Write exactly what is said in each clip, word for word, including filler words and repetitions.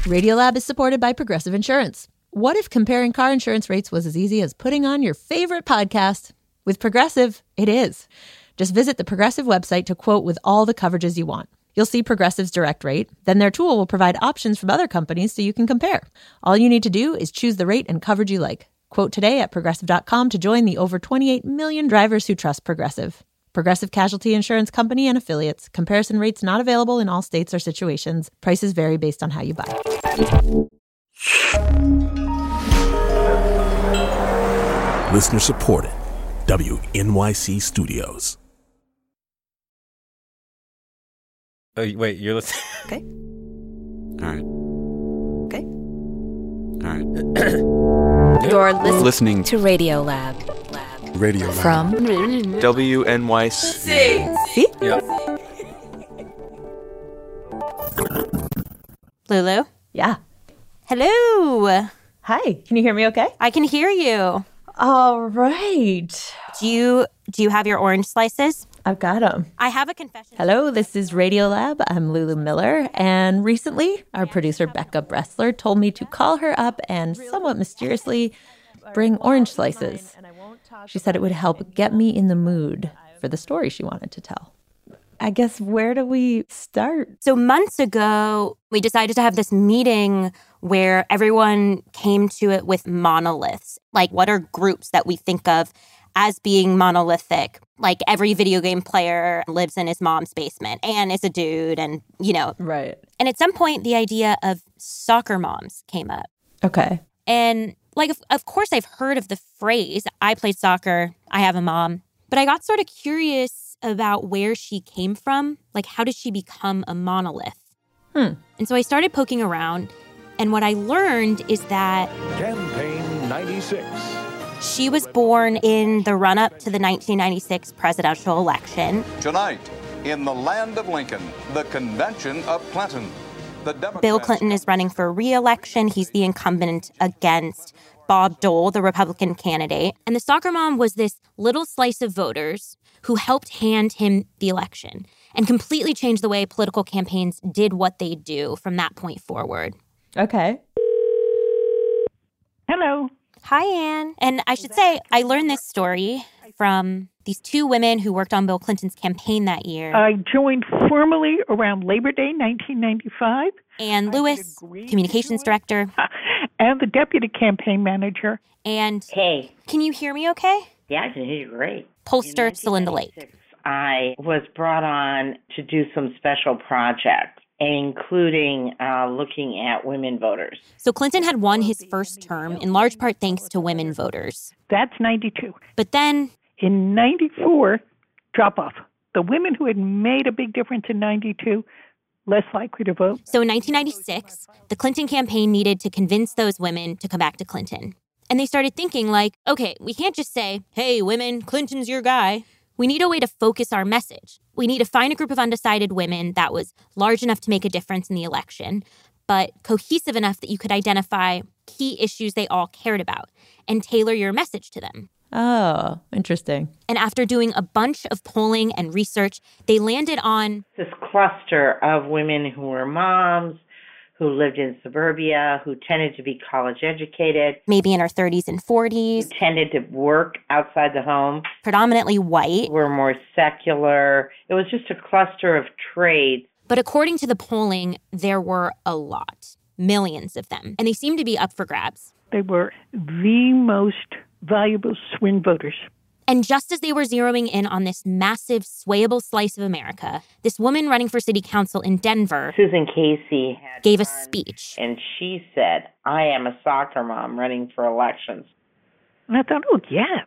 Radiolab is supported by Progressive Insurance. What if comparing car insurance rates was as easy as putting on your favorite podcast? With Progressive, it is. Just visit the Progressive website to quote with all the coverages you want. You'll see Progressive's direct rate. Then their tool will provide options from other companies so you can compare. All you need to do is choose the rate and coverage you like. Quote today at progressive dot com to join the over twenty-eight million drivers who trust Progressive. Progressive Casualty Insurance Company and Affiliates. Comparison rates not available in all states or situations. Prices vary based on how you buy. Listener supported. W N Y C Studios. Oh, wait, you're listening? Okay. All right. Okay. All right. You're listening, Listening to Radiolab. Lab. Radio Lab. From W N Y C. See? Yeah. Lulu? Yeah. Hello. Hi. Can you hear me okay? I can hear you. All right. Do you do you have your orange slices? I've got them. I have a confession. Hello, this is Radiolab. I'm Lulu Miller, and recently our producer Becca Bressler told me to call her up and somewhat mysteriously bring orange slices. She said it would help get me in the mood for the story she wanted to tell. I guess, where do we start? So months ago, we decided to have this meeting where everyone came to it with monoliths. Like, what are groups that we think of as being monolithic? Like, every video game player lives in his mom's basement and is a dude and, you know. Right. And at some point, the idea of soccer moms came up. Okay. And, like, of, of course, I've heard of the phrase. I played soccer. I have a mom. But I got sort of curious about where she came from. Like, how did she become a monolith? Hmm. And so I started poking around. And what I learned is that Campaign ninety-six. she was born in the run-up to the nineteen ninety-six presidential election. Tonight, in the land of Lincoln, the convention of Clinton. The Democrats- Bill Clinton is running for re-election. He's the incumbent against Bob Dole, the Republican candidate. And the soccer mom was this little slice of voters who helped hand him the election and completely changed the way political campaigns did what they do from that point forward. Okay. Hello. Hi, Anne. And I should say, I learned this story from these two women who worked on Bill Clinton's campaign that year. I joined formally around Labor Day, nineteen ninety-five. Anne Lewis, communications director. And the deputy campaign manager. And Hey. Can you hear me okay? Yeah, I can hear you great. Pollster Celinda Lake. I was brought on to do some special projects, including uh, looking at women voters. So Clinton had won his first term in large part thanks to women voters. That's ninety-two. But then in ninety-four, drop off. The women who had made a big difference in ninety-two, less likely to vote. So in nineteen ninety-six, the Clinton campaign needed to convince those women to come back to Clinton. And they started thinking like, okay, we can't just say, hey, women, Clinton's your guy. We need a way to focus our message. We need to find a group of undecided women that was large enough to make a difference in the election, but cohesive enough that you could identify key issues they all cared about and tailor your message to them. Oh, interesting. And after doing a bunch of polling and research, they landed on this cluster of women who were moms, who lived in suburbia, who tended to be college educated. Maybe in her thirties and forties. Who tended to work outside the home. Predominantly white. Were more secular. It was just a cluster of trades. But according to the polling, there were a lot. Millions of them. And they seemed to be up for grabs. They were the most valuable swing voters. And just as they were zeroing in on this massive, swayable slice of America, this woman running for city council in Denver, Susan Casey, had gave a speech. And she said, I am a soccer mom running for elections. And I thought, oh, yeah.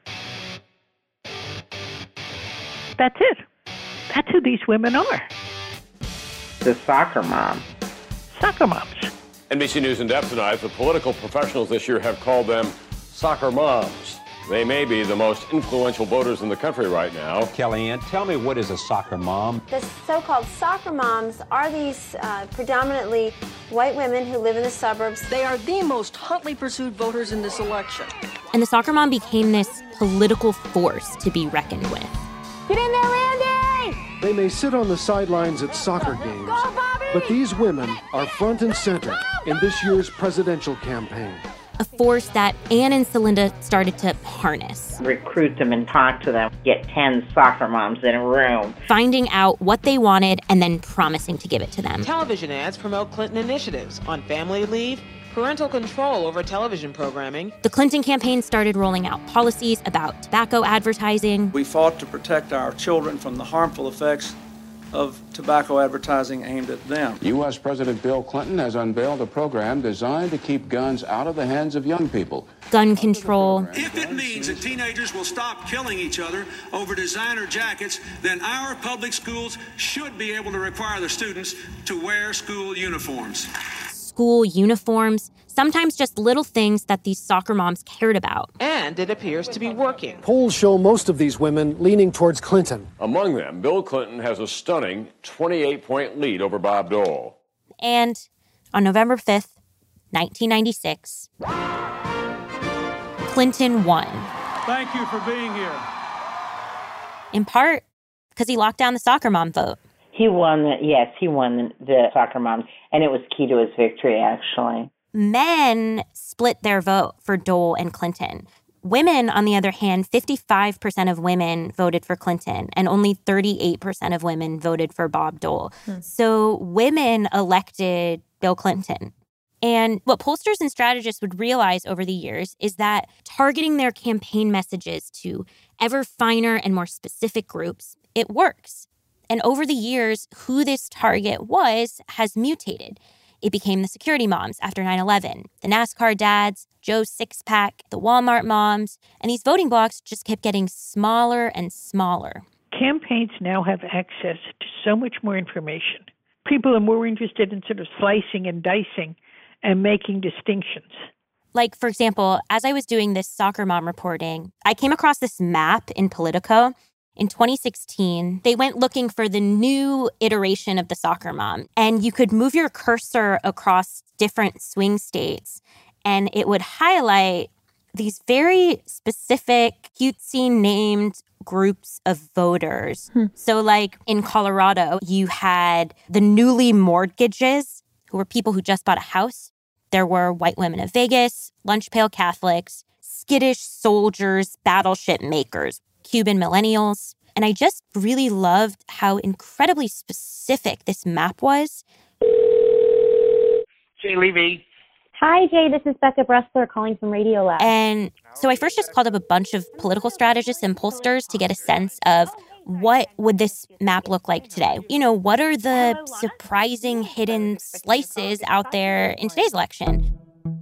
That's it. That's who these women are. The soccer mom. Soccer moms. N B C News in depth tonight. The political professionals this year have called them soccer moms. They may be the most influential voters in the country right now. Kellyanne, tell me, what is a soccer mom? The so-called soccer moms are these uh, predominantly white women who live in the suburbs. They are the most hotly pursued voters in this election. And the soccer mom became this political force to be reckoned with. Get in there, Randy! They may sit on the sidelines at soccer games, Go, Bobby! But these women are front and center in this year's presidential campaign. A force that Anne and Celinda started to harness. Recruit them and talk to them. Get ten soccer moms in a room. Finding out what they wanted and then promising to give it to them. Television ads promote Clinton initiatives on family leave, parental control over television programming. The Clinton campaign started rolling out policies about tobacco advertising. We fought to protect our children from the harmful effects of tobacco advertising aimed at them. U S President Bill Clinton has unveiled a program designed to keep guns out of the hands of young people. Gun control. If it means that teenagers will stop killing each other over designer jackets, then our public schools should be able to require their students to wear school uniforms. School uniforms, sometimes just little things that these soccer moms cared about. And it appears to be working. Polls show most of these women leaning towards Clinton. Among them, Bill Clinton has a stunning twenty-eight point lead over Bob Dole. And on November fifth, nineteen ninety-six, Clinton won. Thank you for being here. In part because he locked down the soccer mom vote. He won the, yes, he won the, the soccer moms, and it was key to his victory, actually. Men split their vote for Dole and Clinton. Women, on the other hand, fifty-five percent of women voted for Clinton, and only thirty-eight percent of women voted for Bob Dole. Hmm. So women elected Bill Clinton. And what pollsters and strategists would realize over the years is that targeting their campaign messages to ever finer and more specific groups, it works. And over the years, who this target was has mutated. It became the security moms after nine eleven, the NASCAR dads, Joe's six-pack, the Walmart moms, and these voting blocks just kept getting smaller and smaller. Campaigns now have access to so much more information. People are more interested in sort of slicing and dicing and making distinctions. Like, for example, as I was doing this soccer mom reporting, I came across this map in Politico. In twenty sixteen, they went looking for the new iteration of the soccer mom, and you could move your cursor across different swing states, and it would highlight these very specific, cutesy named groups of voters. Hmm. So like in Colorado, you had the newly mortgages, who were people who just bought a house. There were white women of Vegas, lunch pail Catholics, skittish soldiers, battleship makers, Cuban millennials. And I just really loved how incredibly specific this map was. Jay Levy. Hi, Jay. This is Becca Bressler calling from Radiolab. And so I first just called up a bunch of political strategists and pollsters to get a sense of what would this map look like today? You know, what are the surprising hidden slices out there in today's election?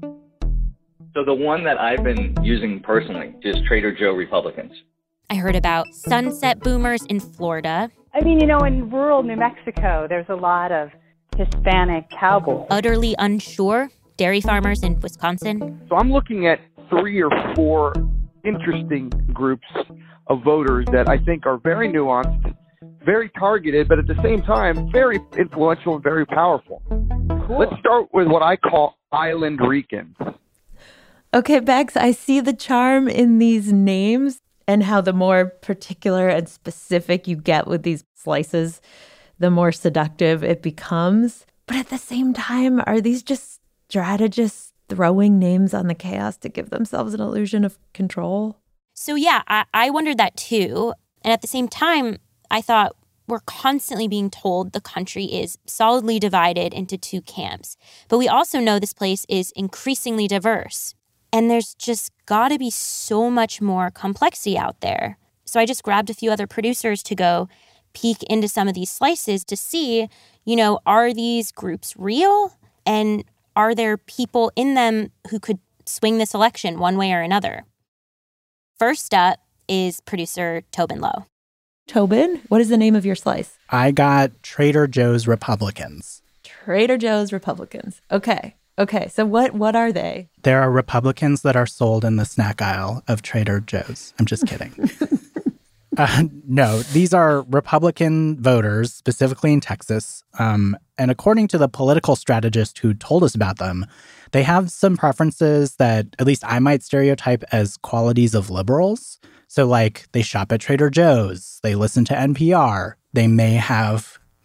So the one that I've been using personally is Trader Joe Republicans. I heard about sunset boomers in Florida. I mean, you know, in rural New Mexico, there's a lot of Hispanic cowboys. Utterly unsure dairy farmers in Wisconsin. So I'm looking at three or four interesting groups of voters that I think are very nuanced, very targeted, but at the same time, very influential and very powerful. Cool. Let's start with what I call Island Ricans. Okay, Bex, I see the charm in these names and how the more particular and specific you get with these slices, the more seductive it becomes. But at the same time, are these just strategists throwing names on the chaos to give themselves an illusion of control? So yeah, I, I wondered that too. And at the same time, I thought we're constantly being told the country is solidly divided into two camps. But we also know this place is increasingly diverse. And there's just got to be so much more complexity out there. So I just grabbed a few other producers to go peek into some of these slices to see, you know, are these groups real? And are there people in them who could swing this election one way or another? First up is producer Tobin Lowe. Tobin, what is the name of your slice? I got Trader Joe's Republicans. Trader Joe's Republicans. Okay. Okay, so what what are they? There are Republicans that are sold in the snack aisle of Trader Joe's. I'm just kidding. uh, no, these are Republican voters, specifically in Texas. Um, and according to the political strategist who told us about them, they have some preferences that at least I might stereotype as qualities of liberals. So like they shop at Trader Joe's, they listen to N P R, they may have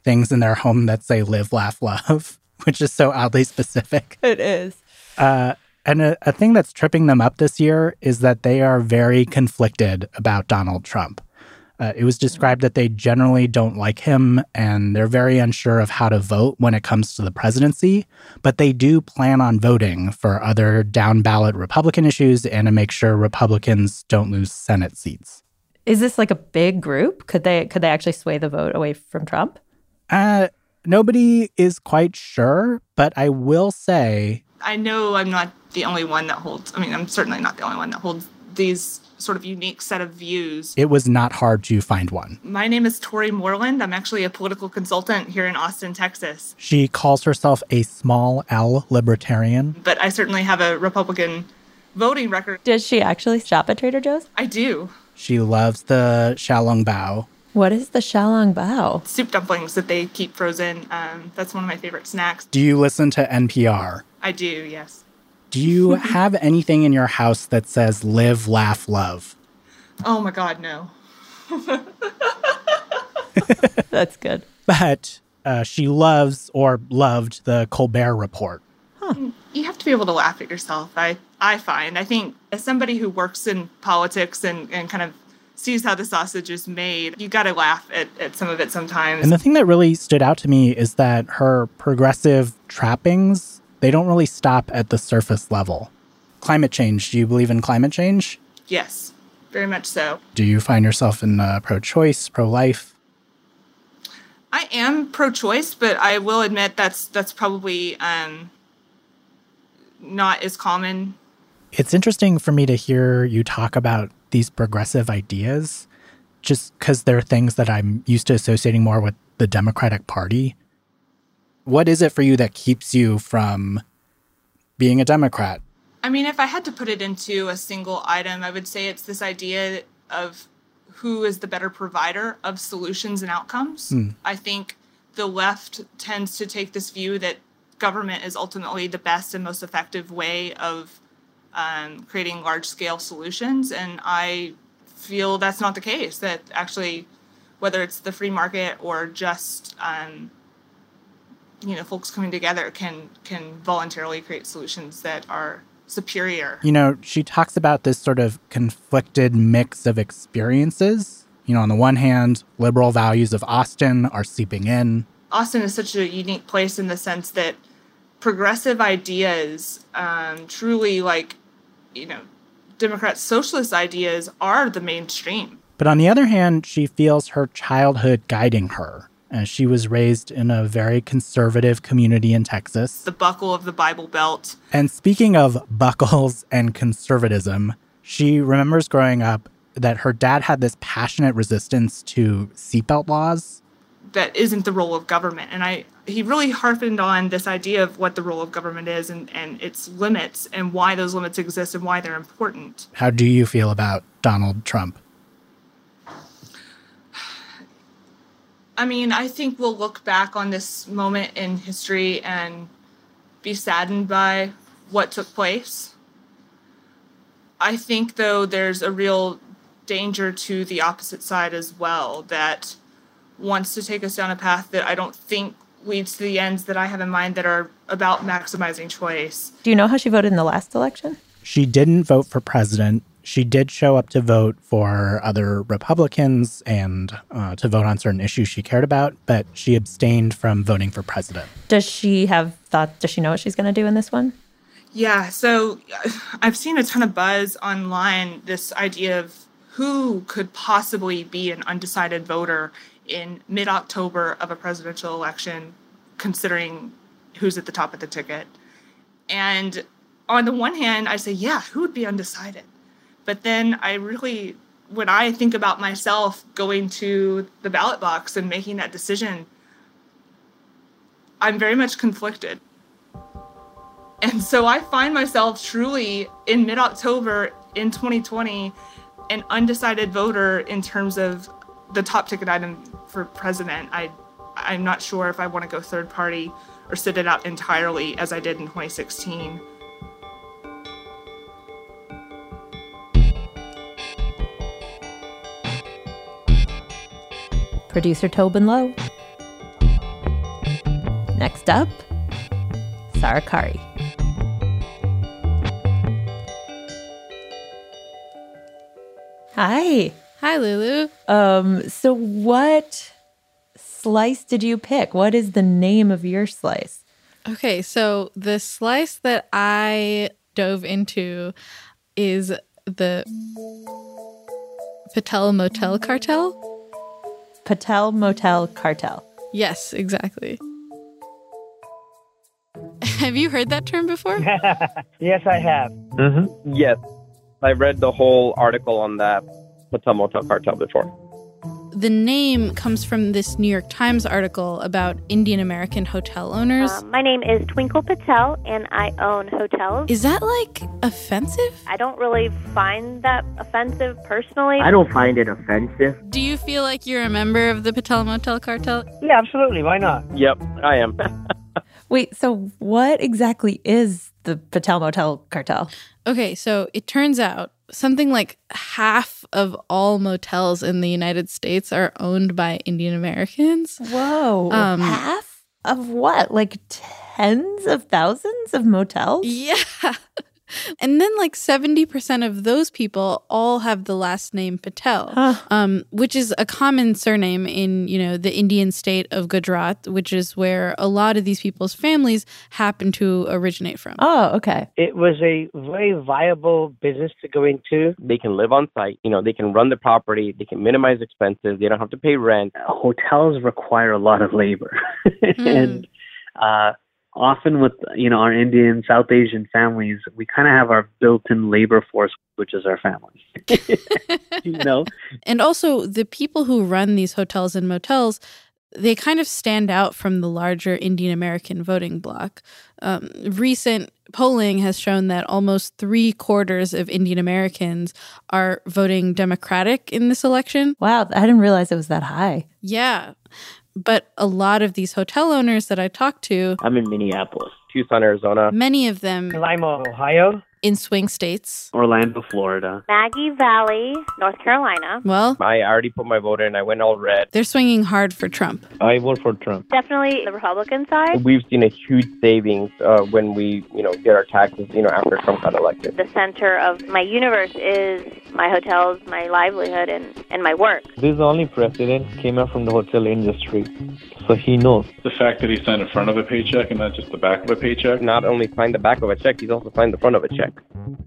things in their home that say live, laugh, love, which is so oddly specific. It is. Uh, and a, a thing that's tripping them up this year is that they are very conflicted about Donald Trump. Uh, it was described that they generally don't like him and they're very unsure of how to vote when it comes to the presidency, but they do plan on voting for other down-ballot Republican issues and to make sure Republicans don't lose Senate seats. Is this like a big group? Could they could they actually sway the vote away from Trump? Uh, nobody is quite sure, but I will say... I know I'm not the only one that holds, I mean, I'm certainly not the only one that holds these sort of unique set of views. It was not hard to find one. My name is Tori Moreland. I'm actually a political consultant here in Austin, Texas. She calls herself a small L libertarian. But I certainly have a Republican voting record. Does she actually shop at Trader Joe's? I do. She loves the xiaolong bao. What is the xiaolong bao? Soup dumplings that they keep frozen. Um, that's one of my favorite snacks. Do you listen to N P R? I do, yes. Do you have anything in your house that says live, laugh, love? Oh my God, no. That's good. But uh, she loves or loved the Colbert Report. Huh. You have to be able to laugh at yourself, I, I find. I think as somebody who works in politics and, and kind of sees how the sausage is made, you got to laugh at, at some of it sometimes. And the thing that really stood out to me is that her progressive trappings, they don't really stop at the surface level. Climate change. Do you believe in climate change? Yes, very much so. Do you find yourself in uh, pro-choice, pro-life? I am pro-choice, but I will admit that's that's probably um, not as common. It's interesting for me to hear you talk about these progressive ideas, just because they're things that I'm used to associating more with the Democratic Party. What is it for you that keeps you from being a Democrat? I mean, if I had to put it into a single item, I would say it's this idea of who is the better provider of solutions and outcomes. Mm. I think the left tends to take this view that government is ultimately the best and most effective way of um, creating large-scale solutions, and I feel that's not the case, that actually, whether it's the free market or just... Um, you know, folks coming together can can voluntarily create solutions that are superior. You know, she talks about this sort of conflicted mix of experiences. You know, on the one hand, liberal values of Austin are seeping in. Austin is such a unique place in the sense that progressive ideas, um, truly like, you know, Democrat socialist ideas are the mainstream. But on the other hand, she feels her childhood guiding her. Uh, she was raised in a very conservative community in Texas. The buckle of the Bible Belt. And speaking of buckles and conservatism, she remembers growing up that her dad had this passionate resistance to seatbelt laws. That isn't the role of government. And I he really harpened on this idea of what the role of government is and, and its limits and why those limits exist and why they're important. How do you feel about Donald Trump? I mean, I think we'll look back on this moment in history and be saddened by what took place. I think, though, there's a real danger to the opposite side as well, that wants to take us down a path that I don't think leads to the ends that I have in mind that are about maximizing choice. Do you know how she voted in the last election? She didn't vote for president. She did show up to vote for other Republicans and uh, to vote on certain issues she cared about, but she abstained from voting for president. Does she have thought, does she know what she's going to do in this one? Yeah, so I've seen a ton of buzz online, this idea of who could possibly be an undecided voter in mid-October of a presidential election, considering who's at the top of the ticket. And on the one hand, I say, yeah, who would be undecided? But then I really, when I think about myself going to the ballot box and making that decision, I'm very much conflicted. And so I find myself truly in mid-October in twenty twenty, an undecided voter in terms of the top ticket item for president. I, I'm not sure if I want to go third party or sit it out entirely as I did in twenty sixteen. Producer Tobin Lowe. Next up, Sarah Qari. Hi. Hi, Lulu. Um, so what slice did you pick? What is the name of your slice? Okay, so the slice that I dove into is the Patel Motel Cartel. Patel Motel Cartel. Yes, exactly. Have you heard that term before? Yes, I have. Mm-hmm. Yes. I read the whole article on that Patel Motel Cartel before. The name comes from this New York Times article about Indian American hotel owners. Uh, my name is Twinkle Patel, and I own hotels. Is that, like, offensive? I don't really find that offensive personally. I don't find it offensive. Do you feel like you're a member of the Patel Motel Cartel? Yeah, absolutely. Why not? Yep, I am. Wait, so what exactly is the Patel Motel Cartel? Okay, so it turns out something like half of all motels in the United States are owned by Indian Americans. Whoa. Um, half of what? Like tens of thousands of motels? Yeah. And then like seventy percent of those people all have the last name Patel, huh. um, which is a common surname in, you know, the Indian state of Gujarat, which is where a lot of these people's families happen to originate from. Oh, okay. It was a very viable business to go into. They can live on site, you know, they can run the property, they can minimize expenses, they don't have to pay rent. Hotels require a lot of labor. Mm. and uh often with, you know, our Indian, South Asian families, we kind of have our built-in labor force, which is our family. You know? And also, the people who run these hotels and motels, they kind of stand out from the larger Indian American voting bloc. Um, recent polling has shown that almost three quarters of Indian Americans are voting Democratic in this election. Wow, I didn't realize it was that high. Yeah. But a lot of these hotel owners that I talked to... I'm in Minneapolis. Tucson, Arizona. Many of them... Lima, Ohio. In swing states. Orlando, Florida. Maggie Valley, North Carolina. Well... I already put my vote in. I went all red. They're swinging hard for Trump. I vote for Trump. Definitely the Republican side. We've seen a huge savings uh, when we, you know, get our taxes, you know, after Trump got elected. The center of my universe is my hotels, my livelihood, and, and my work. This is the only president came out from the hotel industry, so he knows. The fact that he signed the front of a paycheck and not just the back of a paycheck. Not only signed the back of a check, he's also signed the front of a check.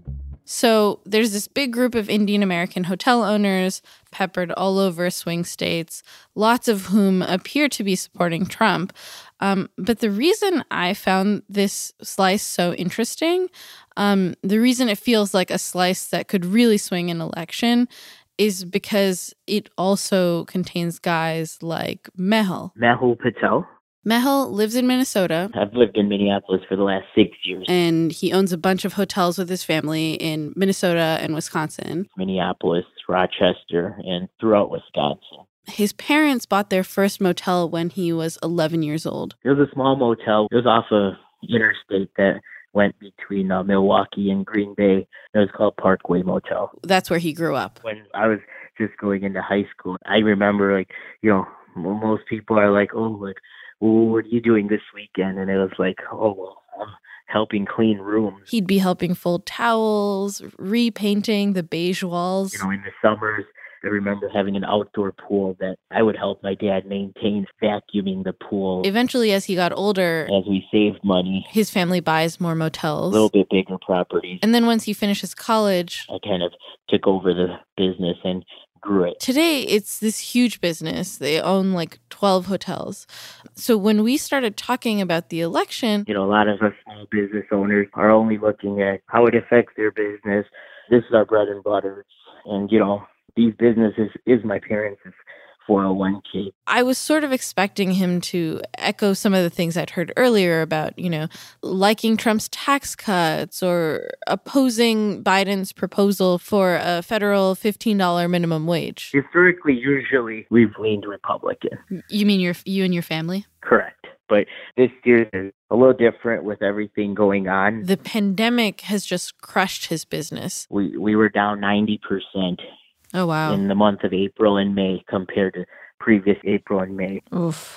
So there's this big group of Indian American hotel owners peppered all over swing states, lots of whom appear to be supporting Trump. Um, but the reason I found this slice so interesting, um, the reason it feels like a slice that could really swing an election is because it also contains guys like Mehul. Mehul Patel. Mehul lives in Minnesota. I've lived in Minneapolis for the last six years. And he owns a bunch of hotels with his family in Minnesota and Wisconsin. Minneapolis, Rochester, and throughout Wisconsin. His parents bought their first motel when he was eleven years old. It was a small motel. It was off a interstate that went between uh, Milwaukee and Green Bay. It was called Parkway Motel. That's where he grew up. When I was just going into high school, I remember, like, you know, most people are like, oh, like, well, what are you doing this weekend? And it was like, oh, well, I'm helping clean rooms. He'd be helping fold towels, repainting the beige walls. You know, in the summers, I remember having an outdoor pool that I would help my dad maintain, vacuuming the pool. Eventually, as he got older, as we saved money, his family buys more motels. A little bit bigger properties. And then once he finishes college, I kind of took over the business and grew it. Today, it's this huge business. They own like twelve hotels. So when we started talking about the election, you know, a lot of us small business owners are only looking at how it affects their business. This is our bread and butter. And, you know, these businesses is my parents' four oh one k. I was sort of expecting him to echo some of the things I'd heard earlier about, you know, liking Trump's tax cuts or opposing Biden's proposal for a federal fifteen dollars minimum wage. Historically, usually, we've leaned Republican. You mean your, you and your family? Correct. But this year is a little different with everything going on. The pandemic has just crushed his business. We we were down ninety percent. Oh, wow. In the month of April and May compared to previous April and May. Oof.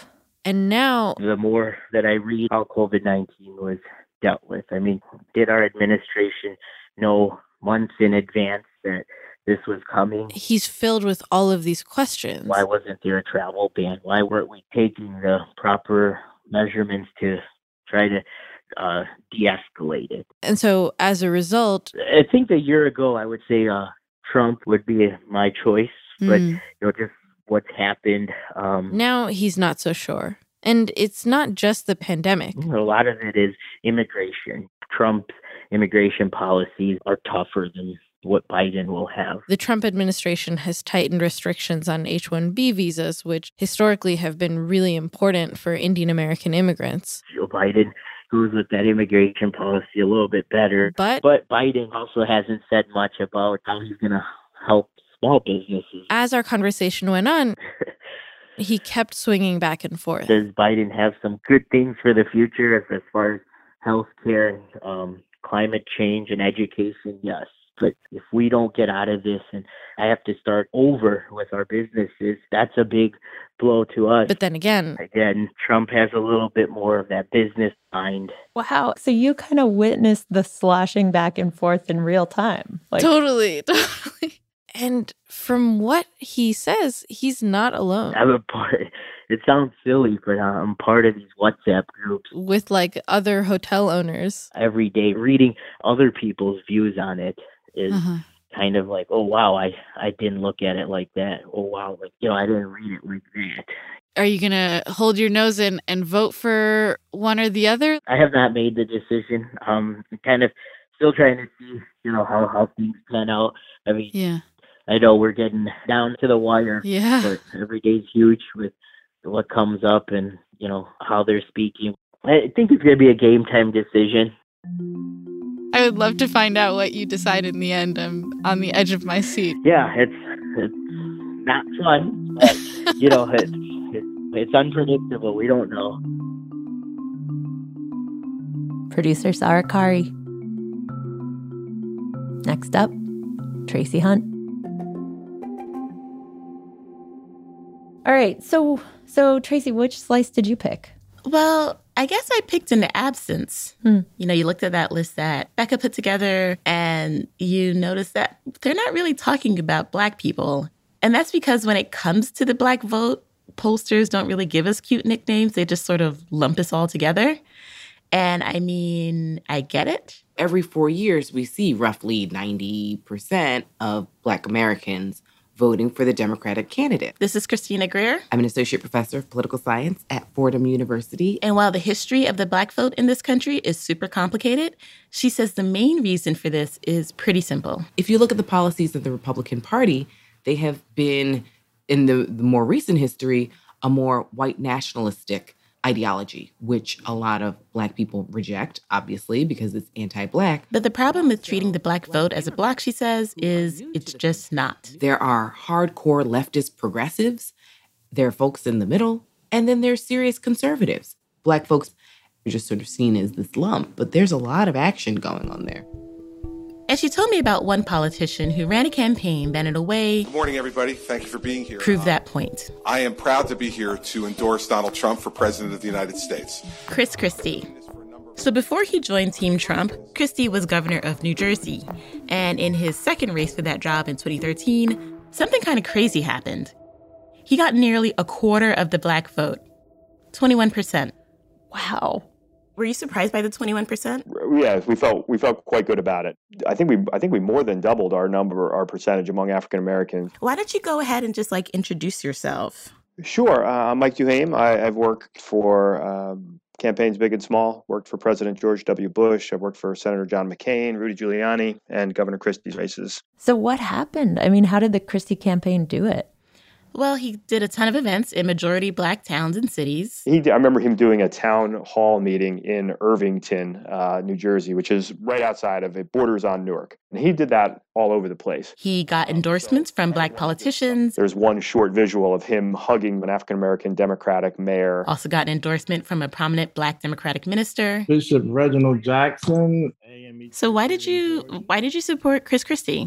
And now, the more that I read how COVID nineteen was dealt with, I mean, did our administration know months in advance that this was coming? He's filled with all of these questions. Why wasn't there a travel ban? Why weren't we taking the proper measurements to try to uh, de-escalate it? And so as a result, I think a year ago, I would say uh, Trump would be my choice. Mm. But, you know, just what's happened. Um, now he's not so sure. And it's not just the pandemic. A lot of it is immigration. Trump's immigration policies are tougher than what Biden will have. The Trump administration has tightened restrictions on H one B visas, which historically have been really important for Indian American immigrants. Joe Biden goes with that immigration policy a little bit better. But, but Biden also hasn't said much about how he's going to help small businesses. As our conversation went on, he kept swinging back and forth. Does Biden have some good things for the future as, as far as healthcare, um, climate change, and education? Yes. But if we don't get out of this and I have to start over with our businesses, that's a big blow to us. But then again, again, Trump has a little bit more of that business mind. Wow. So you kind of witnessed the sloshing back and forth in real time. Like, totally, totally. And from what he says, he's not alone. I'm a part. It sounds silly, but I'm part of these WhatsApp groups with like other hotel owners. Every day, reading other people's views on it is uh-huh. kind of like, oh, wow, I, I didn't look at it like that. Oh, wow, like, you know, I didn't read it like that. Are you going to hold your nose in and vote for one or the other? I have not made the decision. Um, I'm kind of still trying to see, you know, how, how things pan out. I mean, yeah. I know we're getting down to the wire. Yeah. But every day's huge with what comes up and, you know, how they're speaking. I think it's going to be a game time decision. I would love to find out what you decide in the end. I'm on the edge of my seat. Yeah, it's it's not fun, but, you know, it's, it's, it's unpredictable. We don't know. Producer Sarah Kari. Next up, Tracy Hunt. All right, so so Tracy, which slice did you pick? Well, I guess I picked in the absence. Hmm. You know, you looked at that list that Becca put together and you noticed that they're not really talking about Black people. And that's because when it comes to the Black vote, pollsters don't really give us cute nicknames. They just sort of lump us all together. And I mean, I get it. Every four years, we see roughly ninety percent of Black Americans voting for the Democratic candidate. This is Christina Greer. I'm an associate professor of political science at Fordham University. And while the history of the Black vote in this country is super complicated, she says the main reason for this is pretty simple. If you look at the policies of the Republican Party, they have been, in the, the more recent history, a more white nationalistic ideology, which a lot of Black people reject, obviously, because it's anti-Black. But the problem with treating the Black vote as a bloc, she says, is it's just not. There are hardcore leftist progressives, there are folks in the middle, and then there's serious conservatives. Black folks are just sort of seen as this lump, but there's a lot of action going on there. And she told me about one politician who ran a campaign that, in a way... Good morning, everybody. Thank you for being here. ...proved that point. I am proud to be here to endorse Donald Trump for President of the United States. Chris Christie. So before he joined Team Trump, Christie was governor of New Jersey. And in his second race for that job in twenty thirteen, something kind of crazy happened. He got nearly a quarter of the Black vote, twenty-one percent. Wow. Were you surprised by the twenty-one percent? Yes, we felt we felt quite good about it. I think we I think we more than doubled our number, our percentage among African Americans. Why don't you go ahead and just like introduce yourself? Sure. Uh, I'm Mike Duhame. I, I've worked for um, campaigns big and small. Worked for President George W. Bush. I've worked for Senator John McCain, Rudy Giuliani, and Governor Christie's races. So what happened? I mean, how did the Christie campaign do it? Well, he did a ton of events in majority Black towns and cities. He, I remember him doing a town hall meeting in Irvington, uh, New Jersey, which is right outside of it, borders on Newark. And he did that all over the place. He got endorsements from Black politicians. There's one short visual of him hugging an African-American Democratic mayor. Also got an endorsement from a prominent Black Democratic minister. Bishop Reginald Jackson. So why did you why did you support Chris Christie?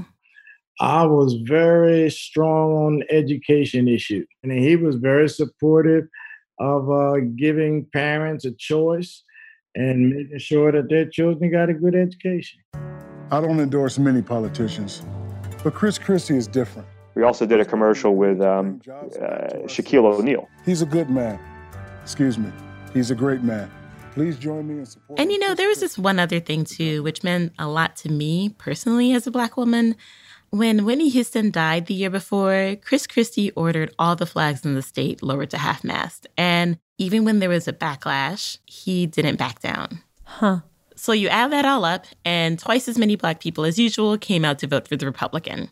I was very strong on the education issue. And he was very supportive of uh, giving parents a choice and making sure that their children got a good education. I don't endorse many politicians, but Chris Christie is different. We also did a commercial with um, uh, Shaquille O'Neal. He's a good man. Excuse me. He's a great man. Please join me in support. And you know, there was this one other thing too, which meant a lot to me personally as a Black woman. When Whitney Houston died the year before, Chris Christie ordered all the flags in the state lowered to half-mast. And even when there was a backlash, he didn't back down. Huh. So you add that all up, and twice as many Black people as usual came out to vote for the Republican.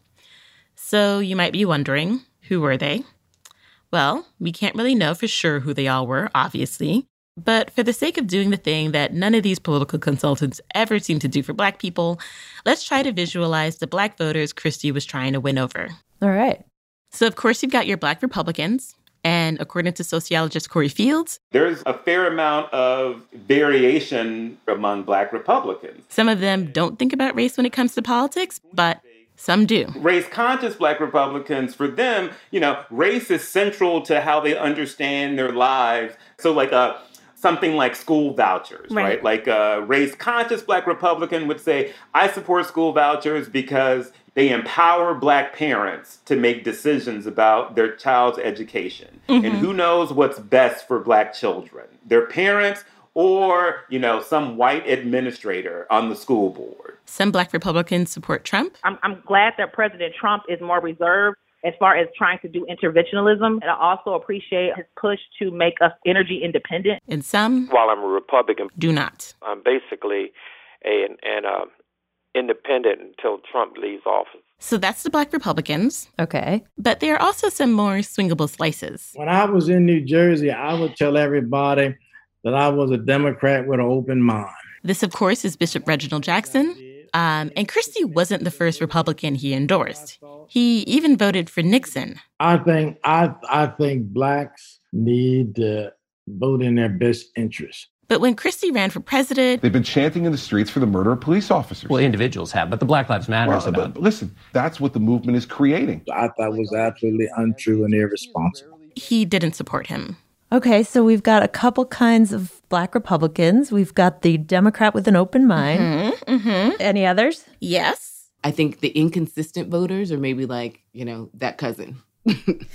So you might be wondering, who were they? Well, we can't really know for sure who they all were, obviously. But for the sake of doing the thing that none of these political consultants ever seem to do for Black people, let's try to visualize the Black voters Christie was trying to win over. All right. So, of course, you've got your Black Republicans. And according to sociologist Corey Fields, there's a fair amount of variation among Black Republicans. Some of them don't think about race when it comes to politics, but some do. Race-conscious Black Republicans, for them, you know, race is central to how they understand their lives. So like a something like school vouchers, right? right? Like a race-conscious Black Republican would say, I support school vouchers because they empower Black parents to make decisions about their child's education. Mm-hmm. And who knows what's best for Black children? Their parents or, you know, some white administrator on the school board. Some Black Republicans support Trump. I'm, I'm glad that President Trump is more reserved as far as trying to do interventionism. And I also appreciate his push to make us energy independent. And some, while I'm a Republican, do not. I'm basically a, an, an uh, independent until Trump leaves office. So that's the Black Republicans. Okay. But there are also some more swingable slices. When I was in New Jersey, I would tell everybody that I was a Democrat with an open mind. This, of course, is Bishop Reginald Jackson. Um, and Christie wasn't the first Republican he endorsed. He even voted for Nixon. I think I I think Blacks need to vote in their best interest. But when Christie ran for president, they've been chanting in the streets for the murder of police officers. Well, individuals have, but the Black Lives Matter well, is about. But listen, that's what the movement is creating. I thought was absolutely untrue and irresponsible. He didn't support him. Okay, so we've got a couple kinds of Black Republicans. We've got the Democrat with an open mind. Mm-hmm, mm-hmm. Any others? Yes. I think the inconsistent voters are maybe like, you know, that cousin. It's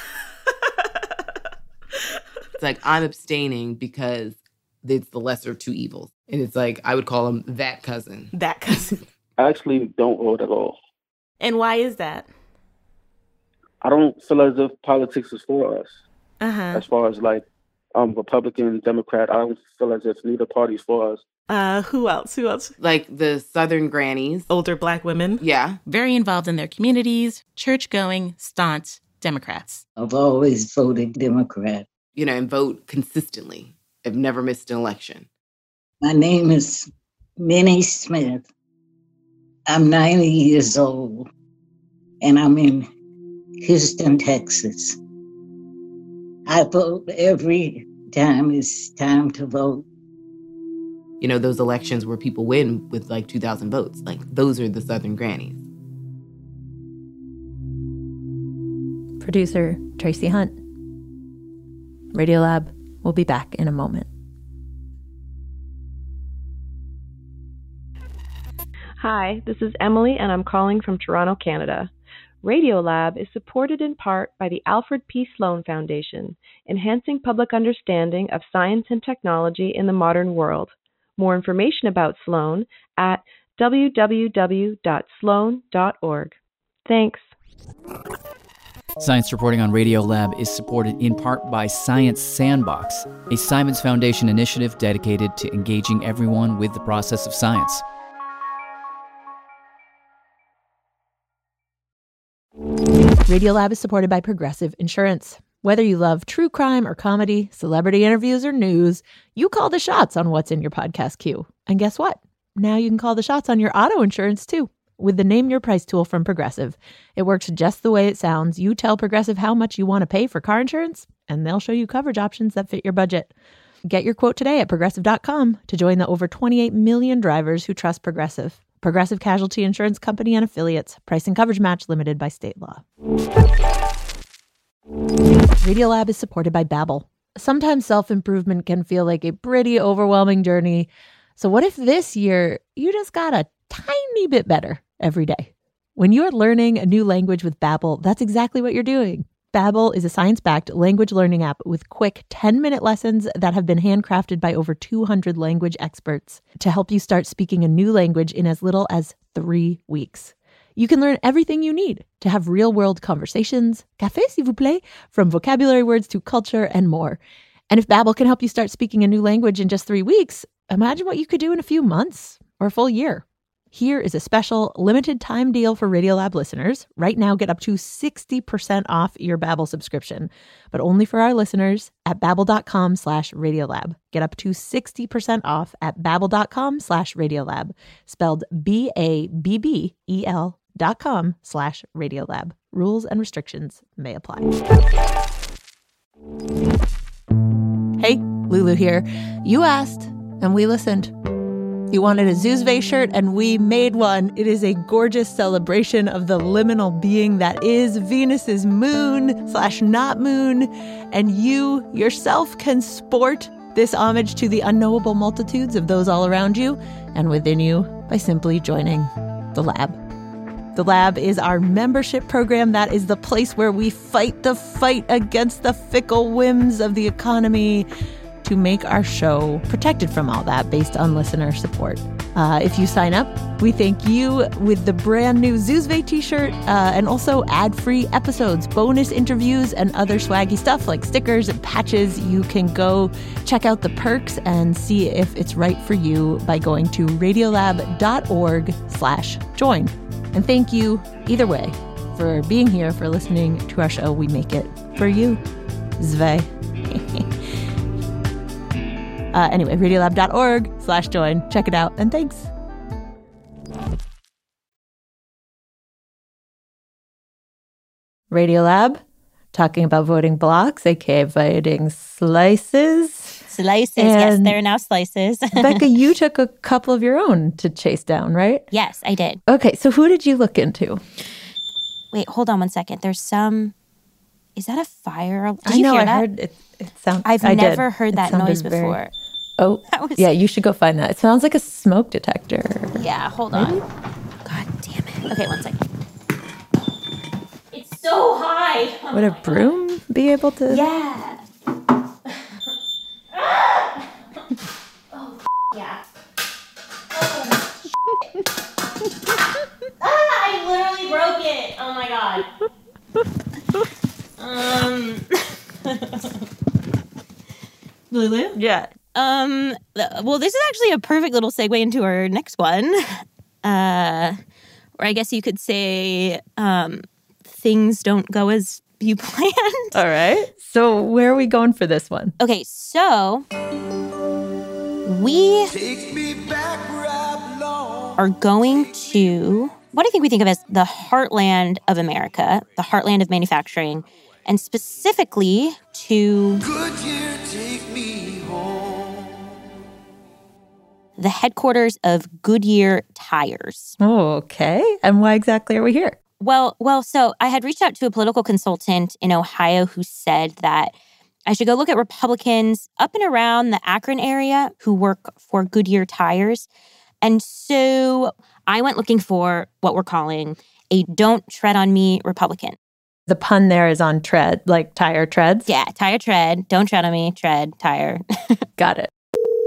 like, I'm abstaining because it's the lesser of two evils. And it's like, I would call him that cousin. That cousin. I actually don't vote at all. And why is that? I don't feel as if politics is for us. Uh-huh. As far as like um, Republican, Democrat, I don't feel as if neither party's for us. Uh, who else? Who else? Like the Southern grannies. Older Black women. Yeah. Very involved in their communities, church-going, staunch Democrats. I've always voted Democrat. You know, and vote consistently. I've never missed an election. My name is Minnie Smith. I'm ninety years old, and I'm in Houston, Texas. I vote every time it's time to vote. You know, those elections where people win with like two thousand votes, like those are the Southern grannies. Producer Tracy Hunt. Radiolab will be back in a moment. Hi, this is Emily, and I'm calling from Toronto, Canada. Radiolab is supported in part by the Alfred P. Sloan Foundation, enhancing public understanding of science and technology in the modern world. More information about Sloan at w w w dot sloan dot org. Thanks. Science reporting on Radiolab is supported in part by Science Sandbox, a Simons Foundation initiative dedicated to engaging everyone with the process of science. Radiolab is supported by Progressive Insurance. Whether you love true crime or comedy, celebrity interviews or news, you call the shots on what's in your podcast queue. And guess what? Now you can call the shots on your auto insurance too with the Name Your Price tool from Progressive. It works just the way it sounds. You tell Progressive how much you want to pay for car insurance, and they'll show you coverage options that fit your budget. Get your quote today at progressive dot com to join the over twenty-eight million drivers who trust Progressive. Progressive Casualty Insurance Company and Affiliates. Price and coverage match limited by state law. Radiolab is supported by Babbel. sometimes self-improvement can feel like a pretty overwhelming journey. So what if this year you just got a tiny bit better every day? When you're learning a new language with Babbel, that's exactly what you're doing. Babbel is a science-backed language learning app with quick ten-minute lessons that have been handcrafted by over two hundred language experts to help you start speaking a new language in as little as three weeks. You can learn everything you need to have real-world conversations, café s'il vous plaît, from vocabulary words to culture and more. And if Babbel can help you start speaking a new language in just three weeks, imagine what you could do in a few months or a full year. Here is a special limited time deal for Radiolab listeners. Right now, get up to sixty percent off your Babbel subscription, but only for our listeners at babbel.com slash Radiolab. Get up to sixty percent off at babbel.com slash Radiolab, spelled B A B B E L dot com slash Radiolab. Rules and restrictions may apply. Hey, Lulu here. You asked, and we listened. You wanted a Zuzve shirt, and we made one. It is a gorgeous celebration of the liminal being that is Venus's moon slash not moon. And you yourself can sport this homage to the unknowable multitudes of those all around you and within you by simply joining the lab. The Lab is our membership program. That is the place where we fight the fight against the fickle whims of the economy to make our show protected from all that based on listener support. Uh, if you sign up, we thank you with the brand new Zuzve t-shirt uh, and also ad-free episodes, bonus interviews, and other swaggy stuff like stickers and patches. You can go check out the perks and see if it's right for you by going to radiolab.org slash join. And thank you, either way, for being here, for listening to our show. We make it for you. Zve. uh, anyway, radiolab.org slash join. Check it out, and thanks. Radiolab, talking about voting blocks, aka voting slices. Slices, And yes, there are now slices. Becca, you took a couple of your own to chase down, right? Yes, I did. Okay, so who did you look into? Wait, hold on one second. There's some. Is that a fire? Did I you know, hear I that? heard it. It sounds. I've I never did. heard It that sounded noise very- before. Oh, That was- yeah, you should go find that. It sounds like a smoke detector. Yeah, hold on. God damn it. Okay, one second. It's so high. Oh Would a my broom be able to? Yeah. Oh, yeah. Oh, ah, I literally broke it. Oh my god. Um. Lulu? Yeah. Um. th- Well, this is actually a perfect little segue into our next one. Uh, or I guess you could say, um, things don't go as you planned. All right. So where are we going for this one? Okay, so we are going to what I think we think of as the heartland of America, the heartland of manufacturing, and specifically to the headquarters of Goodyear Tires. Oh, okay. And why exactly are we here? Well, well, so I had reached out to a political consultant in Ohio who said that I should go look at Republicans up and around the Akron area who work for Goodyear Tires. And so I went looking for what we're calling a don't tread on me Republican. The pun there is on tread, like tire treads. Yeah, tire tread, don't tread on me, tread, tire. Got it.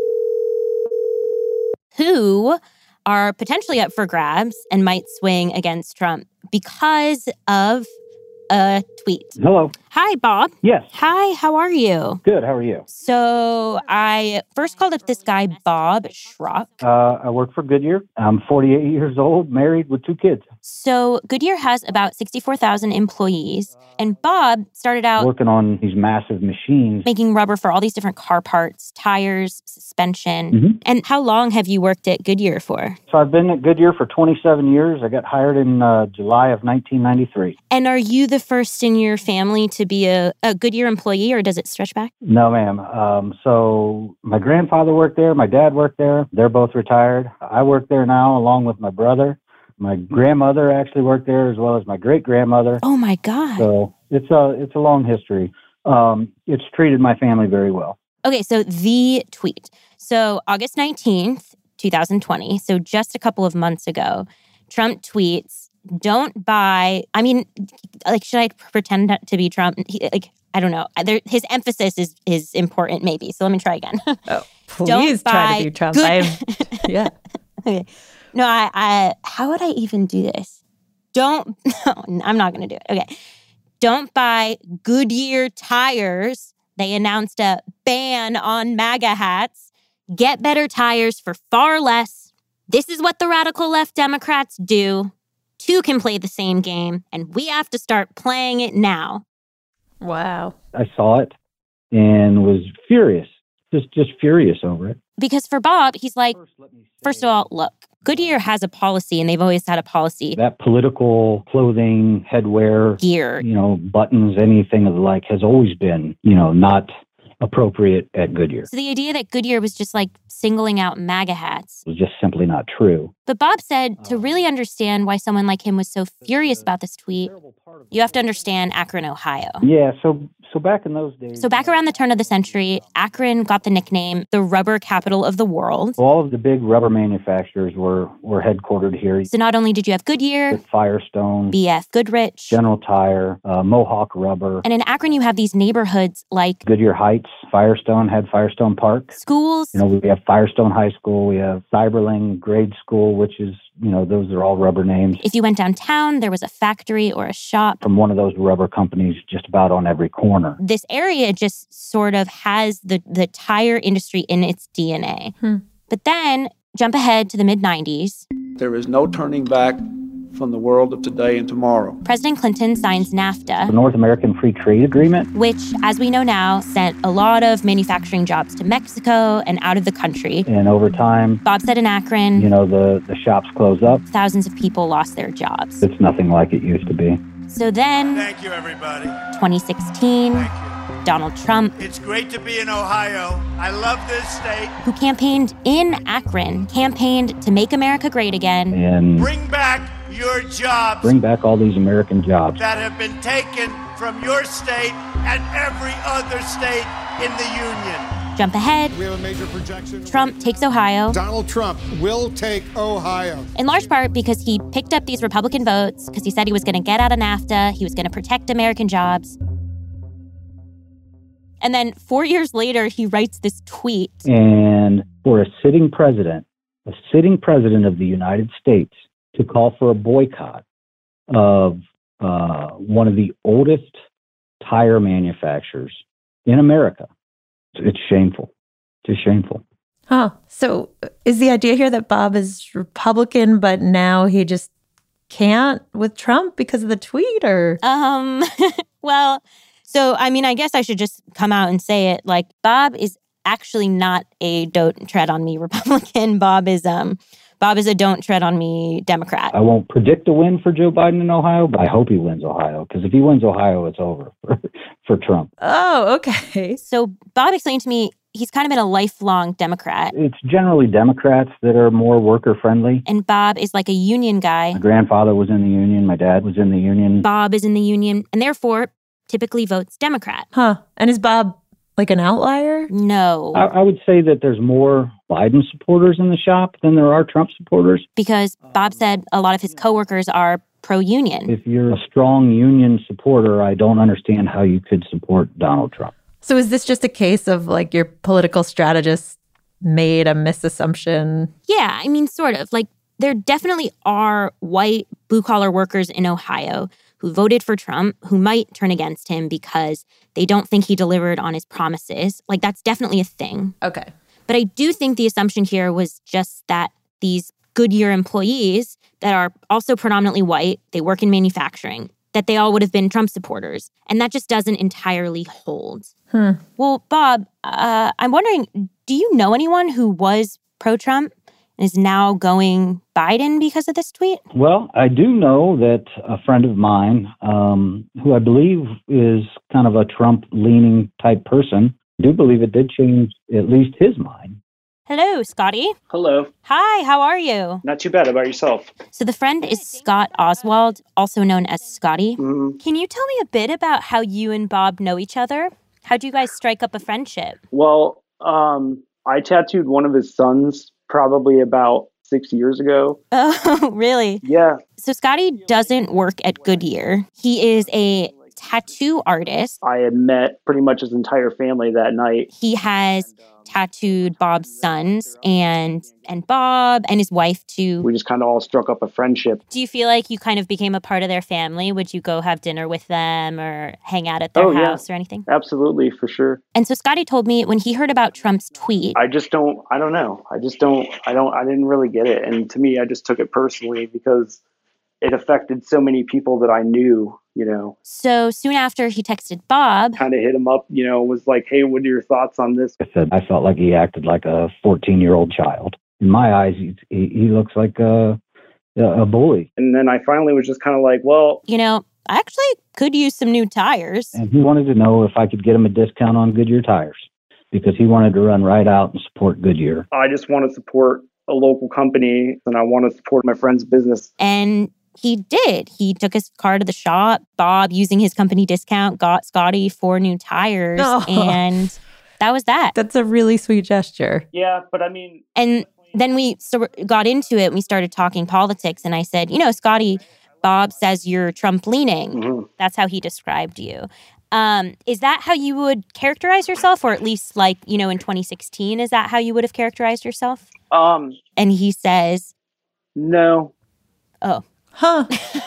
Who are potentially up for grabs and might swing against Trump because of a tweet. Hello. Hi, Bob. Yes. Hi, how are you? Good. How are you? So I first called up this guy, Bob Schrock. Uh, I work for Goodyear. I'm forty-eight years old, married with two kids. So Goodyear has about sixty-four thousand employees. And Bob started out Working on these massive machines. making rubber for all these different car parts, tires, suspension. Mhm. And how long have you worked at Goodyear for? So I've been at Goodyear for twenty-seven years. I got hired in uh, July of nineteen ninety-three. And are you the first in your family to be a, a Goodyear employee, or does it stretch back? No, ma'am. Um, so my grandfather worked there. My dad worked there. They're both retired. I work there now along with my brother. My grandmother actually worked there as well as my great-grandmother. Oh, my God. So it's a, it's a long history. Um, it's treated my family very well. Okay, so the tweet. So August nineteenth, twenty twenty, so just a couple of months ago, Trump tweets, don't buy, I mean, like, should I pretend to be Trump? He, like, I don't know. There, his emphasis is is important, maybe. So let me try again. Oh, please try to be Trump. Good- yeah. Okay. No, I, I, how would I even do this? Don't, no, I'm not going to do it. Okay. Don't buy Goodyear tires. They announced a ban on MAGA hats. Get better tires for far less. This is what the radical left Democrats do. Two can play the same game, and we have to start playing it now. Wow. I saw it and was furious, just just furious over it. Because for Bob, he's like, first of all, look, Goodyear has a policy, and they've always had a policy. That political clothing, headwear, gear, you know, buttons, anything of the like has always been, you know, not appropriate at Goodyear. So the idea that Goodyear was just like singling out MAGA hats was just simply not true. But Bob said to really understand why someone like him was so furious about this tweet, you have to understand Akron, Ohio. Yeah, so so back in those days. So back around the turn of the century, Akron got the nickname the rubber capital of the world. All of the big rubber manufacturers were, were headquartered here. So not only did you have Goodyear, Firestone, B F Goodrich, General Tire, uh, Mohawk Rubber. And in Akron, you have these neighborhoods like Goodyear Heights, Firestone had Firestone Park. Schools. You know, we have Firestone High School, we have Cyberling Grade School, which is, you know, those are all rubber names. If you went downtown, there was a factory or a shop from one of those rubber companies just about on every corner. This area just sort of has the, the tire industry in its D N A. Hmm. But then jump ahead to the mid nineties. There is no turning back from the world of today and tomorrow. President Clinton signs NAFTA, the North American Free Trade Agreement, which, as we know now, sent a lot of manufacturing jobs to Mexico and out of the country. And over time, Bob said in Akron, you know, the, the shops closed up. Thousands of people lost their jobs. It's nothing like it used to be. So then, thank you, everybody. twenty sixteen, thank you. Donald Trump. It's great to be in Ohio. I love this state. Who campaigned in Akron, campaigned to make America great again. And bring back your jobs. Bring back all these American jobs that have been taken from your state and every other state in the union. Jump ahead. We have a major projection. Trump takes Ohio. Donald Trump will take Ohio. In large part because he picked up these Republican votes, because he said he was going to get out of NAFTA, he was going to protect American jobs. And then four years later, he writes this tweet. And for a sitting president, a sitting president of the United States, to call for a boycott of uh, one of the oldest tire manufacturers in America. It's shameful. It's shameful. Huh. So is the idea here that Bob is Republican, but now he just can't with Trump because of the tweet, or? Um, well, so, I mean, I guess I should just come out and say it. Like, Bob is actually not a don't tread on me Republican. Bob is, um, Bob is a don't tread on me Democrat. I won't predict a win for Joe Biden in Ohio, but I hope he wins Ohio, because if he wins Ohio, it's over for, for Trump. Oh, okay. So Bob explained to me he's kind of been a lifelong Democrat. It's generally Democrats that are more worker-friendly. And Bob is like a union guy. My grandfather was in the union. My dad was in the union. Bob is in the union, and therefore typically votes Democrat. Huh. And is Bob like an outlier? No. I, I would say that there's more Biden supporters in the shop than there are Trump supporters. Because Bob said a lot of his coworkers are pro-union. If you're a strong union supporter, I don't understand how you could support Donald Trump. So is this just a case of like your political strategist made a misassumption? Yeah, I mean, sort of. Like, there definitely are white blue-collar workers in Ohio who voted for Trump, who might turn against him because they don't think he delivered on his promises. Like, that's definitely a thing. Okay. But I do think the assumption here was just that these Goodyear employees that are also predominantly white, they work in manufacturing, that they all would have been Trump supporters. And that just doesn't entirely hold. Hmm. Well, Bob, uh, I'm wondering, do you know anyone who was pro-Trump and is now going Biden because of this tweet? Well, I do know that a friend of mine, um, who I believe is kind of a Trump-leaning type person, I do believe it did change at least his mind. Hello, Scotty. Hello. Hi, how are you? Not too bad. How about yourself? So the friend is Scott Oswald, also known as Scotty. Mm-hmm. Can you tell me a bit about how you and Bob know each other? How'd you guys strike up a friendship? Well, um, I tattooed one of his sons probably about six years ago. Oh, really? Yeah. So Scotty doesn't work at Goodyear. He is a tattoo artist. I had met pretty much his entire family that night. He has tattooed Bob's sons and and Bob and his wife too. We just kind of all struck up a friendship. Do you feel like you kind of became a part of their family? Would you go have dinner with them or hang out at their oh, house yeah. or anything? Absolutely, for sure. And so Scotty told me when he heard about Trump's tweet. I just don't, I don't know. I just don't, I don't, I didn't really get it. And to me, I just took it personally because it affected so many people that I knew, you know. So soon after he texted Bob. Kind of hit him up, you know, was like, hey, what are your thoughts on this? I said, I felt like he acted like a fourteen-year-old child. In my eyes, he, he looks like a, a bully. And then I finally was just kind of like, well. You know, I actually could use some new tires. And he wanted to know if I could get him a discount on Goodyear tires because he wanted to run right out and support Goodyear. I just want to support a local company and I want to support my friend's business. And he did. He took his car to the shop. Bob, using his company discount, got Scotty four new tires. Oh. And that was that. That's a really sweet gesture. Yeah, but I mean... And then we so got into it and we started talking politics. And I said, you know, Scotty, Bob says you're Trump-leaning. Mm-hmm. That's how he described you. Um, is that how you would characterize yourself? Or at least like, you know, in twenty sixteen, is that how you would have characterized yourself? Um. And he says... No. Oh. Huh.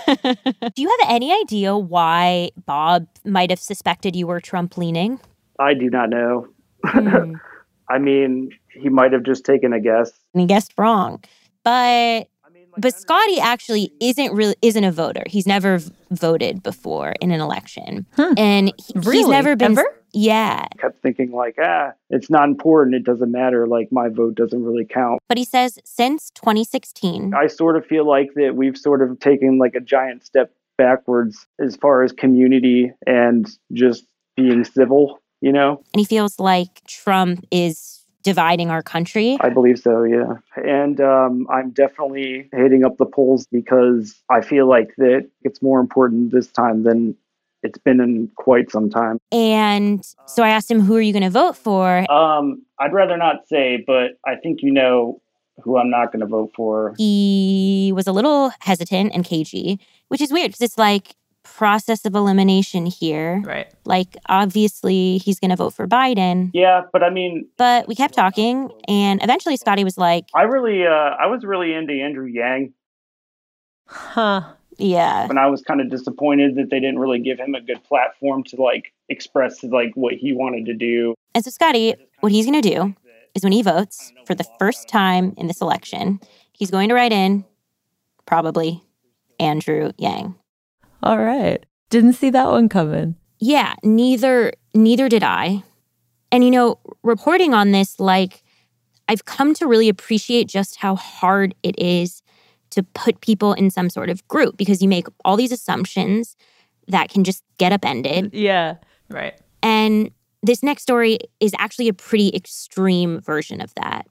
Do you have any idea why Bob might have suspected you were Trump-leaning? I do not know. Hmm. I mean, he might have just taken a guess. And he guessed wrong. But but Scotty actually isn't really isn't a voter. He's never v- voted before in an election. Hmm. And he, really? he's never been... Ever? Yeah. I kept thinking like, ah, it's not important. It doesn't matter. Like, my vote doesn't really count. But he says since twenty sixteen... I sort of feel like that we've sort of taken like a giant step backwards as far as community and just being civil, you know? And he feels like Trump is dividing our country. I believe so, yeah. And um, I'm definitely hitting up the polls because I feel like that it's more important this time than it's been in quite some time. And so I asked him, who are you going to vote for? Um, I'd rather not say, but I think you know who I'm not going to vote for. He was a little hesitant and cagey, which is weird because it's like process of elimination here. Right. Like, obviously, he's going to vote for Biden. Yeah, but I mean... But we kept talking, and eventually Scotty was like... I really, uh, I was really into Andrew Yang. Huh. Yeah. And I was kind of disappointed that they didn't really give him a good platform to, like, express, like, what he wanted to do. And so Scotty, what he's going to do is when he votes for the first time in this election, he's going to write in, probably, Andrew Yang. All right. Didn't see that one coming. Yeah, neither neither did I. And, you know, reporting on this, like, I've come to really appreciate just how hard it is to put people in some sort of group because you make all these assumptions that can just get upended. Yeah, right. And this next story is actually a pretty extreme version of that.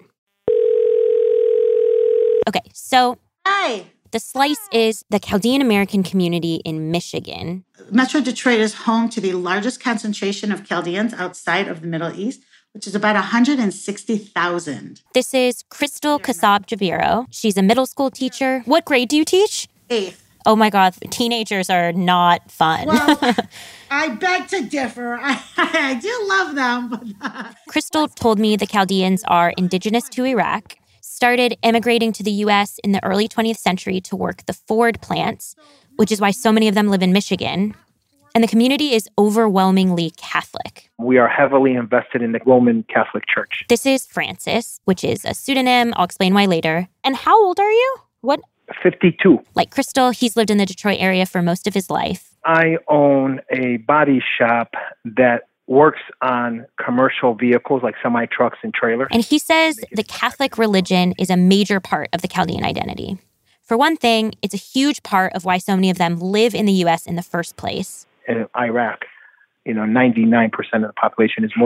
Okay, so... Hi. The slice is the Chaldean American community in Michigan. Metro Detroit is home to the largest concentration of Chaldeans outside of the Middle East, which is about one hundred sixty thousand. This is Crystal Kasab Javiro. She's a middle school teacher. What grade do you teach? Eighth. Oh my God, teenagers are not fun. Well, I beg to differ. I, I do love them. But Crystal told me the Chaldeans are indigenous to Iraq, started immigrating to the U S in the early twentieth century to work the Ford plants, which is why so many of them live in Michigan. And the community is overwhelmingly Catholic. We are heavily invested in the Roman Catholic Church. This is Francis, which is a pseudonym. I'll explain why later. And how old are you? What? fifty-two. Like Crystal, he's lived in the Detroit area for most of his life. I own a body shop that works on commercial vehicles like semi-trucks and trailers. And he says the Catholic religion is a major part of the Chaldean identity. For one thing, it's a huge part of why so many of them live in the U S in the first place. In Iraq, you know, ninety-nine percent of the population is Muslim.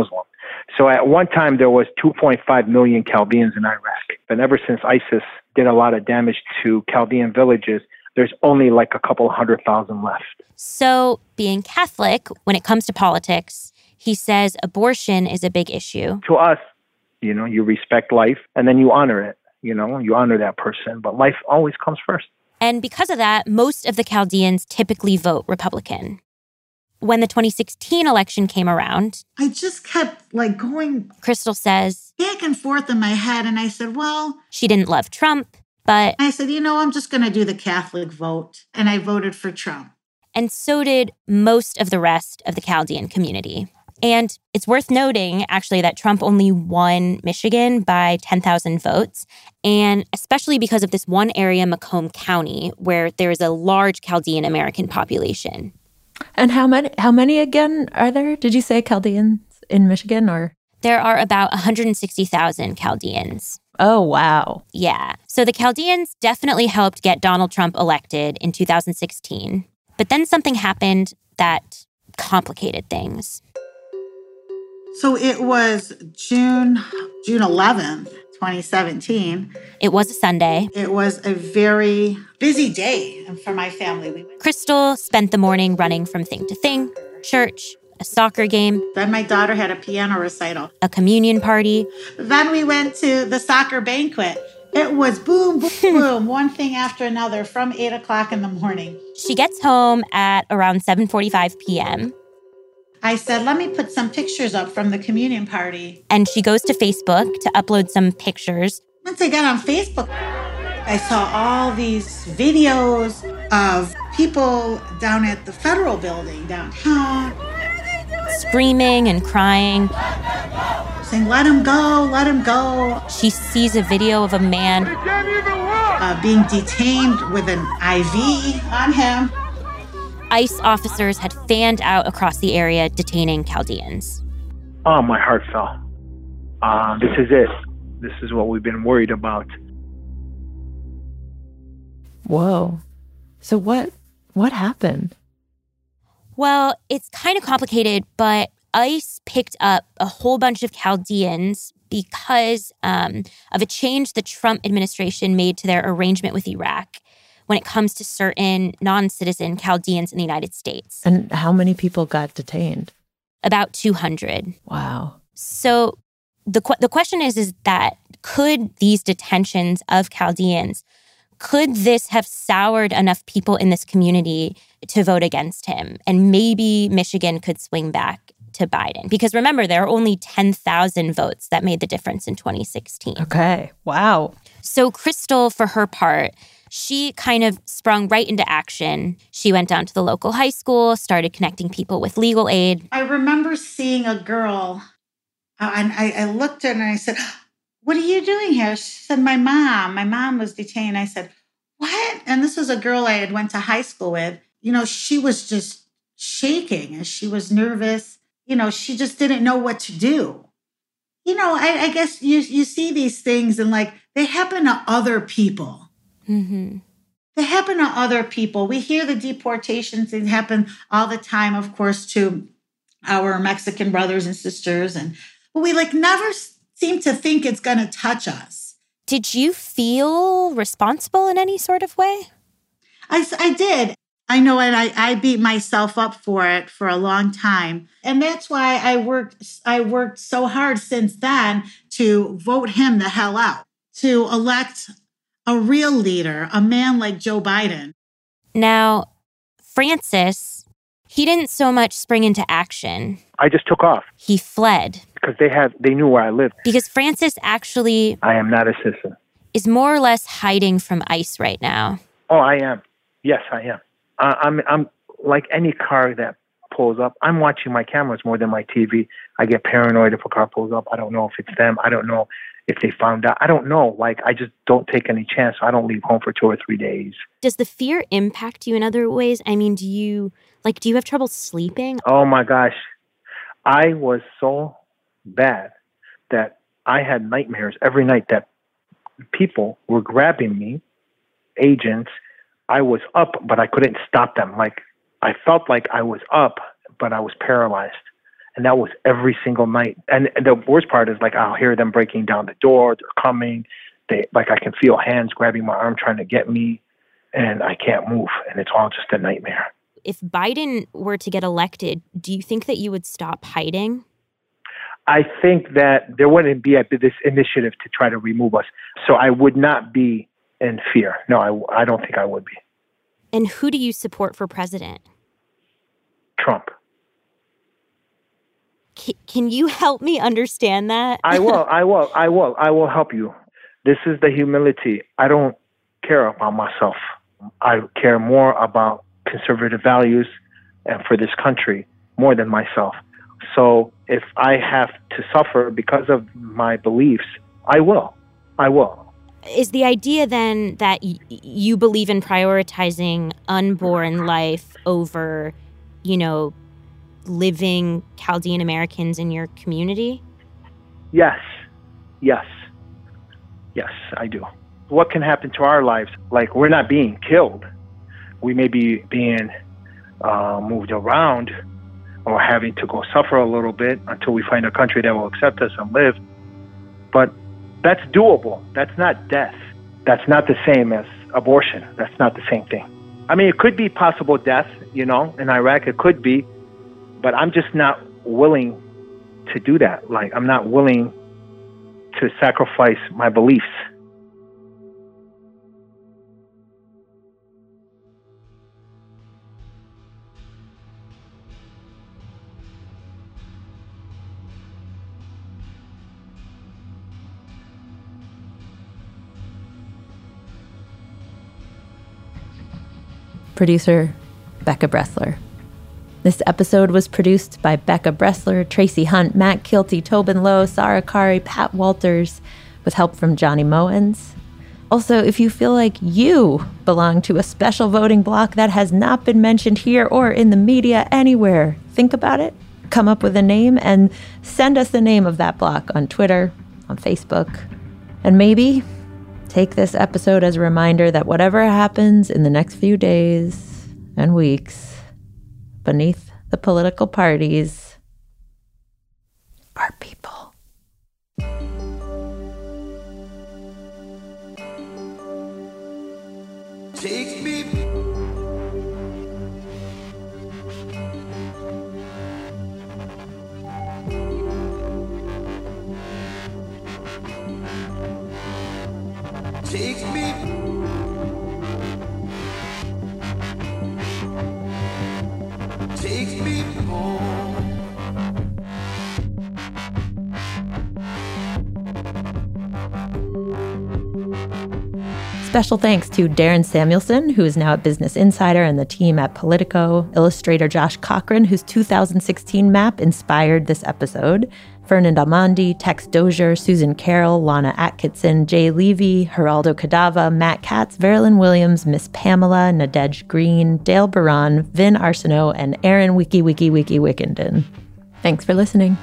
So at one time, there was two point five million Chaldeans in Iraq. But ever since ISIS did a lot of damage to Chaldean villages, there's only like a couple hundred thousand left. So being Catholic, when it comes to politics, he says abortion is a big issue. To us, you know, you respect life and then you honor it. You know, you honor that person, but life always comes first. And because of that, most of the Chaldeans typically vote Republican. When the twenty sixteen election came around, I just kept like going, Crystal says, back and forth in my head. And I said, well, she didn't love Trump, but I said, you know, I'm just going to do the Catholic vote. And I voted for Trump. And so did most of the rest of the Chaldean community. And it's worth noting, actually, that Trump only won Michigan by ten thousand votes, and especially because of this one area, Macomb County, where there is a large Chaldean American population. And how many, how many again are there? Did you say Chaldeans in Michigan or? There are about one hundred sixty thousand Chaldeans. Oh, wow. Yeah. So the Chaldeans definitely helped get Donald Trump elected in two thousand sixteen. But then something happened that complicated things. So it was June, June eleventh, twenty seventeen. It was a Sunday. It was a very busy day for my family. We went- Crystal spent the morning running from thing to thing, church, a soccer game. Then my daughter had a piano recital. A communion party. Then we went to the soccer banquet. It was boom, boom, boom, one thing after another from eight o'clock in the morning. She gets home at around seven forty-five p.m. I said, let me put some pictures up from the communion party. And she goes to Facebook to upload some pictures. Once I got on Facebook, I saw all these videos of people down at the federal building downtown. Screaming and crying. Saying, let him go, let him go. She sees a video of a man uh, being detained with an I V on him. ICE officers had fanned out across the area detaining Chaldeans. Oh, my heart fell. Uh, this is it. This is what we've been worried about. Whoa. So what what happened? Well, it's kind of complicated, but ICE picked up a whole bunch of Chaldeans because um, of a change the Trump administration made to their arrangement with Iraq when it comes to certain non-citizen Chaldeans in the United States. And how many people got detained? About two hundred. Wow. So the qu- the question is, is that could these detentions of Chaldeans, could this have soured enough people in this community to vote against him? And maybe Michigan could swing back to Biden. Because remember, there are only ten thousand votes that made the difference in twenty sixteen. Okay. Wow. So Crystal, for her part, she kind of sprung right into action. She went down to the local high school, started connecting people with legal aid. I remember seeing a girl, uh, and I, I looked at her and I said, what are you doing here? She said, my mom. My mom was detained. I said, what? And this was a girl I had went to high school with. You know, she was just shaking and she was nervous. You know, she just didn't know what to do. You know, I, I guess you you see these things and like they happen to other people. Mm-hmm. They happen to other people. We hear the deportations. They happen all the time, of course, to our Mexican brothers and sisters. And but we like never seem to think it's going to touch us. Did you feel responsible in any sort of way? I, I did. I know, and I, I beat myself up for it for a long time. And that's why I worked, I worked so hard since then to vote him the hell out, to elect a real leader, a man like Joe Biden. Now, Francis, he didn't so much spring into action. I just took off. He fled. Because they had, they knew where I lived. Because Francis actually... I am not a citizen. ...is more or less hiding from ICE right now. Oh, I am. Yes, I am. Uh, I'm, I'm like any car that pulls up. I'm watching my cameras more than my T V. I get paranoid if a car pulls up. I don't know if it's them. I don't know if they found out. I don't know. Like, I just don't take any chance. I don't leave home for two or three days. Does the fear impact you in other ways? I mean, do you, like, do you have trouble sleeping? Oh, my gosh. I was so bad that I had nightmares every night that people were grabbing me, agents. I was up, but I couldn't stop them. Like, I felt like I was up, but I was paralyzed. And that was every single night. And, and the worst part is, like, I'll hear them breaking down the door. They're coming. They, like, I can feel hands grabbing my arm trying to get me, and I can't move. And it's all just a nightmare. If Biden were to get elected, do you think that you would stop hiding? I think that there wouldn't be a, this initiative to try to remove us. So I would not be in fear. No, I, I don't think I would be. And who do you support for president? Trump. Can you help me understand that? I will, I will, I will, I will help you. This is the humility. I don't care about myself. I care more about conservative values and for this country more than myself. So if I have to suffer because of my beliefs, I will. I will. Is the idea then that y- you believe in prioritizing unborn life over, you know, living Chaldean Americans in your community? Yes. Yes. Yes, I do. What can happen to our lives? Like, we're not being killed. We may be being uh, moved around or having to go suffer a little bit until we find a country that will accept us and live. But that's doable. That's not death. That's not the same as abortion. That's not the same thing. I mean, it could be possible death, you know, in Iraq, it could be. But I'm just not willing to do that. Like, I'm not willing to sacrifice my beliefs. Producer Becca Bressler. This episode was produced by Becca Bressler, Tracy Hunt, Matt Kilty, Tobin Lowe, Sarah Kari, Pat Walters, with help from Johnny Moens. Also, if you feel like you belong to a special voting block that has not been mentioned here or in the media anywhere, think about it, come up with a name, and send us the name of that block on Twitter, on Facebook. And maybe take this episode as a reminder that whatever happens in the next few days and weeks, beneath the political parties are people. Take me. Take me. Take me home. Special thanks to Darren Samuelson, who is now at Business Insider, and the team at Politico, illustrator Josh Cochran, whose two thousand sixteen map inspired this episode, Fernand Almondi, Tex Dozier, Susan Carroll, Lana Atkinson, Jay Levy, Geraldo Cadava, Matt Katz, Verlin Williams, Miss Pamela, Nadej Green, Dale Baran, Vin Arsenault, and Aaron Wiki Wiki Wiki Wickenden. Thanks for listening.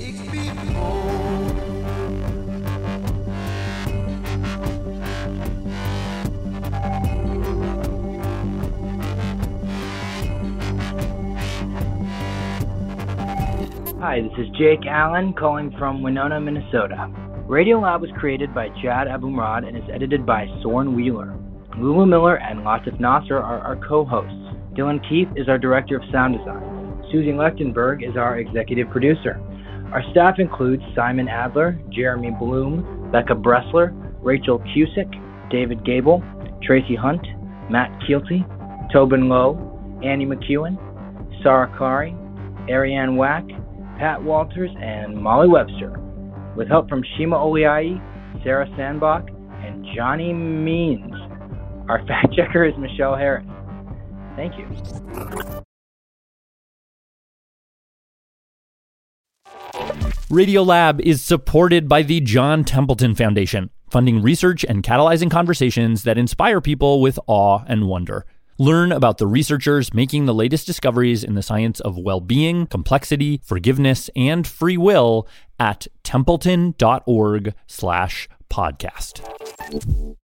Hi, this is Jake Allen calling from Winona, Minnesota. Radiolab was created by Chad Abumrad and is edited by Soren Wheeler. Lulu Miller and Latif Nasser are our co-hosts. Dylan Keith is our director of sound design. Susie Lechtenberg is our executive producer. Our staff includes Simon Adler, Jeremy Bloom, Becca Bressler, Rachel Cusick, David Gable, Tracy Hunt, Matt Keelty, Tobin Lowe, Annie McEwen, Sarah Kari, Ariane Wack, Pat Walters, and Molly Webster, with help from Shima Oliai, Sarah Sandbach, and Johnny Means. Our fact checker is Michelle Harris. Thank you. Radiolab is supported by the John Templeton Foundation, funding research and catalyzing conversations that inspire people with awe and wonder. Learn about the researchers making the latest discoveries in the science of well-being, complexity, forgiveness, and free will at templeton dot org slash podcast.